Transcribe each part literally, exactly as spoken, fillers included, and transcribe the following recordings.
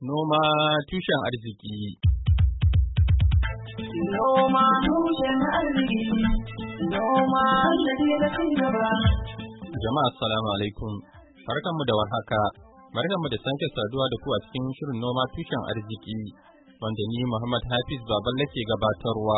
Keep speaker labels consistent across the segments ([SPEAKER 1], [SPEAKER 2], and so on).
[SPEAKER 1] Noma tushen arziki.
[SPEAKER 2] Noma tushen arziki. Noma sannadi da cigaba.
[SPEAKER 1] Jama'a assalamu alaikum. Barkanmu da warhaka. Barkanmu da sake saduwa da ku a cikin shirin noma tushen arziki wanda ni Muhammad Hafiz Baballe ke gabatarwa.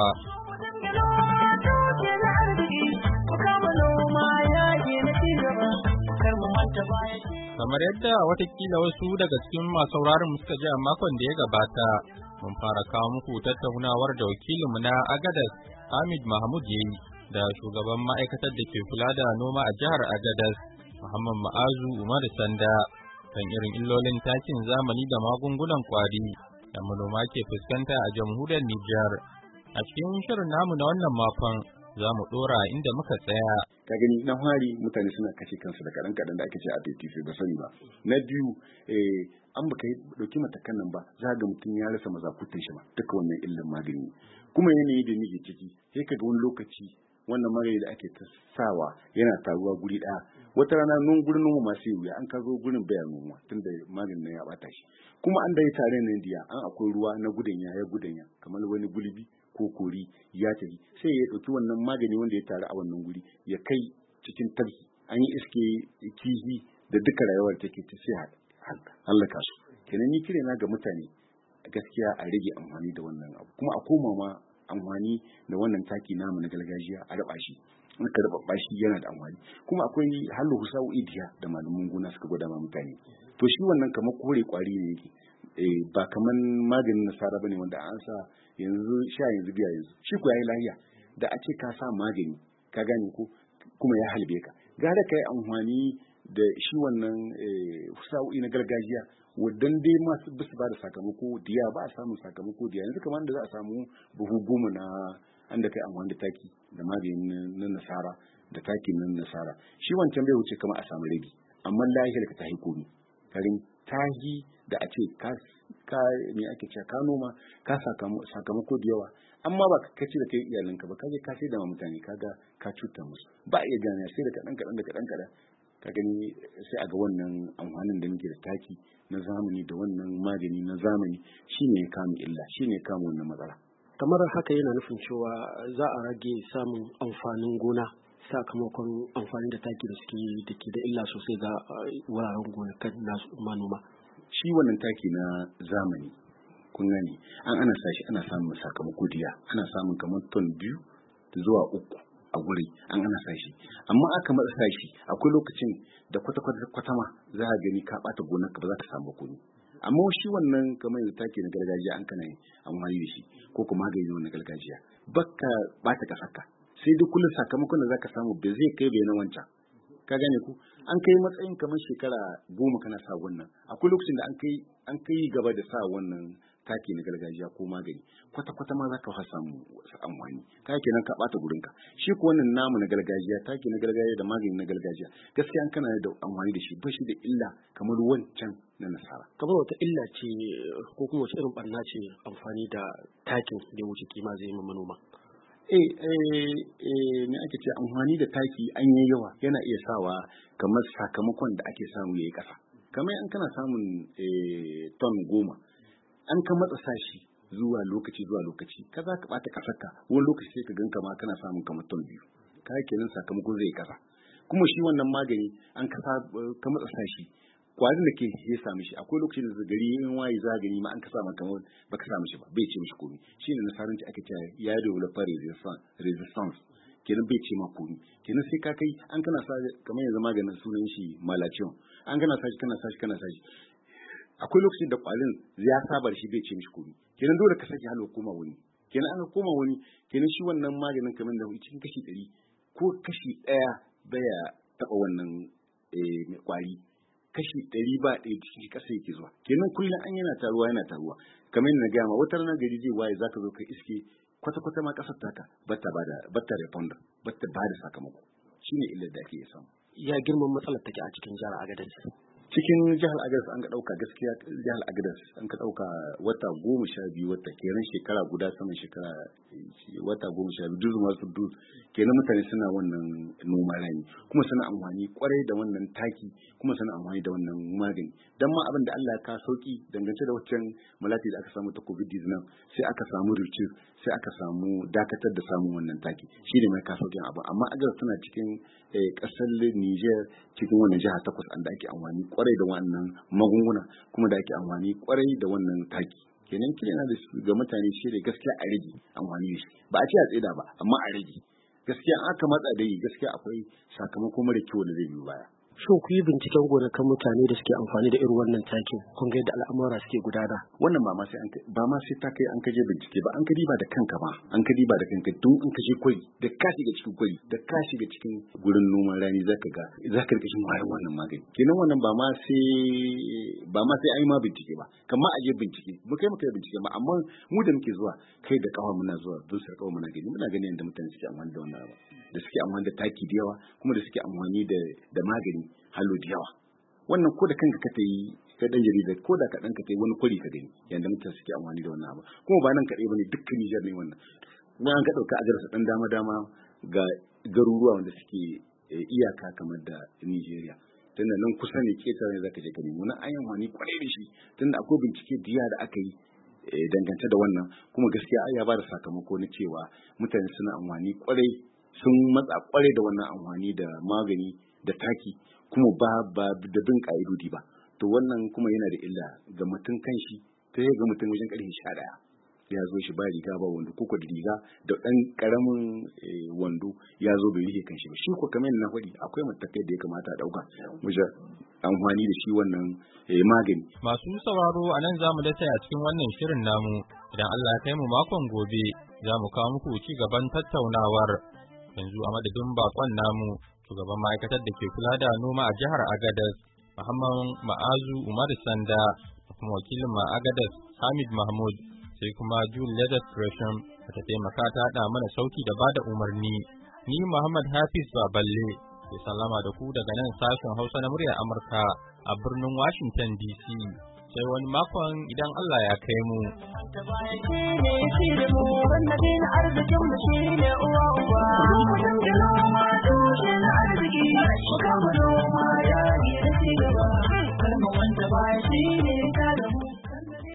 [SPEAKER 1] Kamar yadda watakila wasu daga cikin masu sauraron mu suka ji a makon da ya gabata, mun fara kawo muku tattaunawar da wakilinmu na Agadas Hamid Mahmud yayi da shugaban ma'aikatar da ke kula da noma a jihar Agadas, Muhammad Ma'azu Umar Sanda, kan irin illolin takin zamani da magungunan kwari da manoma ke fuskanta a jamhuriyar Nijar. A cikin shirin namu na wannan makon za mu dora inda muka tsaya.
[SPEAKER 3] Ka gani na hari mutane suna kashe kansu da kaɗan kaɗan da ake ce a sai ba sani ba. Na biyu an baka dauki matakan nan ba za ga mutum ya rasa mazakutan shi ba duka wannan illan magani. Kuma yanayi da nake ciki sai ka ga wani lokaci wannan magani da ake sawa yana taruwa guri ɗaya. Wata rana nun gurin noma masu yi wuya an ka zo gurin bayan noma tunda maganin nan ya bata shi. Kuma an dai tare nan diya an akwai ruwa na gudanya ya gudanya kamar wani gulbi ko kori ya tafi sai ya ɗauki wannan magani wanda ya taru a wannan guri ya kai cikin tabki an yi iske kihi da duka rayuwar take ta sai hallaka su. Kenan ni kire na ga mutane gaskiya a rage amfani da wannan abu kuma a koma ma amfani da wannan taki namu na gargajiya a raba shi in ka raba shi yana da amfani kuma akwai hallu husau idiya da malaman gona suka gwada ma mutane to shi wannan kamar kore kwari ne yake eh ba kaman maganin nasara bane wanda an sa yanzu sha yanzu biya yanzu shi ko yayi lafiya da a ce ka sa magani ka gane ko kuma ya halbe ka gara kai amfani da shi wannan husau na gargajiya wadan dai masu bisu ba da sakamako diya ba a samu sakamako diya yanzu kamar da za a samu buhu goma na an da kai amfani da taki da magani na nasara da taki na nasara shi wancan bai wuce kamar a samu rabi amma lahiyar ka tahi komi karin tahi da a ce ka ka me ake cewa ka noma ka sakamako da yawa amma ba ka kace da kai iyalinka ba kaje ka sai da mutane kaga ka cuta musu ba iya gane sai da kadan kadan da kadan kadan ka gani sai a ga wannan amfanin da muke da taki na zamani da wannan magani na zamani shine ya kama illa shine ya kama wannan matsala.
[SPEAKER 4] Kamar haka yana nufin cewa za a rage samun amfanin gona sakamakon amfani da taki da suke da ke da illa sosai ga wuraren gonakan nasu manoma.
[SPEAKER 3] Shi wannan taki na zamani kun gani an ana sashi ana samun sakamako diya ana samun kamar ton biyu zuwa uku a guri an ana sashi amma aka matsa sashi akwai lokacin da kwata kwata kwata ma za a gani ka bata gonar ka ba za ka samu komai amma shi wannan kamar yanzu taki na gargajiya an kana amfani da shi ko kuma magani na gargajiya baka bata kasaka sai duk kullum sakamakon da zaka samu ba zai kai bai na wancan ka gane ku an kai matsayin kamar shekara goma kana sa wannan akwai lokacin da an kai an kai gaba da sa wannan taki na gargajiya ko magani kwata kwata ma zaka fa samu amfani kai kenan ka bata gurinka shi ko wannan namu na gargajiya taki na gargajiya da magani na gargajiya gaskiya an kana da amfani da shi ba shi da illa kamar wancan na nasara
[SPEAKER 4] kamar wata illa ce ko kuma wace irin barna ce amfani da takin da wuce kima zai yi manoma.
[SPEAKER 3] Eh, eh, eh, me ake ce amfani da taki an yi yawa yana iya sawa kamar sakamakon da ake samu yayi kasa. Kamar an kana samun eh, ton goma, an ka matsa sashi zuwa lokaci zuwa lokaci, ka za ka bata kasarka wani lokaci sai ka gan kama kana samun kamar ton biyu. Ka kenan sakamakon zai kasa. Kuma shi wannan magani an ka ka matsa sashi kwarin da ke ya sami shi akwai lokacin da gari yin wayi za gani ma an ka sama kamar baka samu shi ba bai ce mishi komai shine nasaranci ake cewa ya develop resistance kenan bai ce ma komai kenan sai ka kai an kana sa kamar yanzu maganin sunan shi malation an kana sa shi kana sa shi kana sa shi akwai lokacin da kwarin ya saba da shi bai ce mishi komai kenan dole ka saki halo koma wani kenan an koma wani kenan shi wannan maganin kamar da cikin kashi ɗari ko kashi ɗaya baya taɓa wannan kwari kashi ɗari ba ɗaya cikin ƙasa yake zuwa kenan kullum an yana taruwa yana taruwa kamar yadda na gaya ma wata ranar gari zai waye zaka zo ka iske kwata kwata ma ƙasar taka bata bada bata responder bata bada sakamako shine illar da ake samu.
[SPEAKER 4] Ya girman matsalar take a cikin jihar Agadez.
[SPEAKER 3] cikin jihar Agadez an ka dauka gaskiya jihar Agadez an ka dauka wata goma sha biyu wata kenan shekara guda sama shekara wata goma sha biyu duzu masu duzu kenan mutane suna wannan noma rani kuma suna amfani kwarai da wannan taki kuma suna amfani da wannan magani dan ma abin da Allah ya ka sauki dangance da wancan malati da aka samu ta covid nineteen sai aka samu rupture sai aka samu dakatar da samun wannan taki shi ne mai ka saukin abu amma Agadez tana cikin kasar Niger cikin wannan jiha takwas an da ake amfani kwarai da wannan magunguna kuma da ake amfani kwarai da wannan taki kenan kina da ga mutane shi da gaskiya a rage amfani da shi ba a ce a tsida ba amma a rage gaskiya aka matsa da yi gaskiya akwai sakamako mara kyau da zai biyo baya.
[SPEAKER 4] Shin ku yi binciken gonakan mutane da suke amfani da irin wannan takin kun ga yadda al'amura suke gudana?
[SPEAKER 3] Wannan ba ma sai an ba ma sai ta kai an kaje bincike ba an ka diba da kanka ba an ka diba da kanka tun an kashe kwari da ka shiga cikin kwari da ka shiga cikin gurin noman rani zaka ga zaka rika shin wayar wannan magani kenan wannan ba ma sai ba ma sai an yi ma bincike ba kamar aje bincike mu kai mu kai bincike ba amma mu da muke zuwa kai da kawa muna zuwa don su kawo muna gani muna gani yadda mutane suke amfani da wannan da suke amfani da taki da yawa kuma da suke amfani da da magani halo da yawa wannan ko da kanka ka tayi ka dan jarida ko da ka dan ka tayi wani kwari ka gani yanda mutane suke amfani da wannan abu kuma ba nan kadai bane dukkan Niger ne wannan mun an ka dauka agar sa dan dama dama ga garuruwa wanda suke iyaka kamar da Nigeria tunda nan kusa ne ke tare zaka je ka nemi wannan ayan wani kwarai da shi tunda akwai bincike diya da aka yi dangance da wannan kuma gaskiya ya ba da sakamako na cewa mutane suna amfani kwarai sun matsa kwarai da wannan amfani da magani da taki kuma ba ba da bin ka'idodi ba to wannan kuma yana da illa ga mutum kanshi ta ga mutum wajen karfe sha ɗaya ya zo shi ba riga ba wando ko da riga da dan karamin wando ya zo bai rike kanshi ba shi ko kamar na faɗi akwai matakai da ya kamata a dauka wajen amfani da shi wannan magani.
[SPEAKER 1] Masu sauraro a nan za mu dasa a cikin wannan shirin namu idan Allah ya kai mu makon gobe za mu kawo muku ci gaban tattaunawar yanzu a madadin bakon namu shugaban ma'aikatar da ke kula da noma a jihar Agadez Muhammad Ma'azu Umar Sanda da kuma wakilin ma Agadez Hamid Mahmud sai kuma Jule Leather Gresham da ta taimaka ta haɗa mana sauti da bada umarni ni Muhammad Hafiz Baballe ke sallama da ku daga nan sashen Hausa na muryar Amurka a birnin Washington D C sai wani makon idan Allah ya kai mu.
[SPEAKER 2] arzikin mu shi ne uwa uba.